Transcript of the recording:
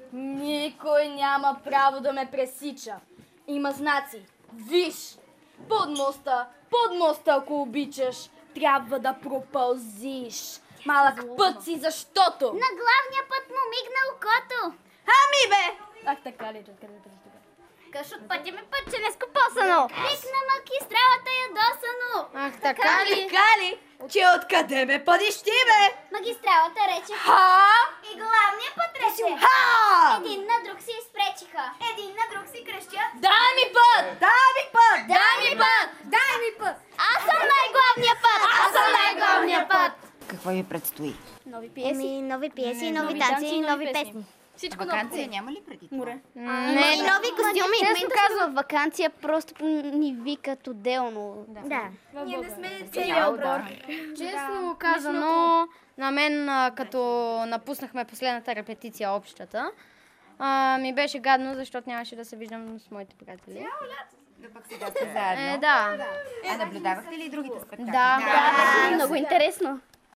Никой няма право да ме пресича. Има знаци. Виж! Под моста, ако обичаш, трябва да пропълзиш. Малък път си, защото... На главния път му мигна окото. Ами бе! Ах, така ли? Къш от пътя ми път, че не скопосано. Вик на магистралата ядосано. Ах, така ли? Че откъде ме пъдиш ти, бе? Магистралата рече Ха! и главния път рече. Ха! Един на друг си изпречиха. Един на друг си крещят. Дай ми път! Аз съм най-главния път. Какво ви предстои? Нови пиеси, нови танци и нови песни. Всичко Ваканция няма ли преди това? Не, и нови костюми. Честно казвам, вакансия просто ни викат отделно. Да. Ние не сме Цял отбор. Честно казано, на мен, като напуснахме последната репетиция общата, ми беше гадно, защото нямаше да се виждам с моите приятели. Да пък сега сте заедно. Да. А наблюдавахте ли другите спектакли? Да. Много интересно.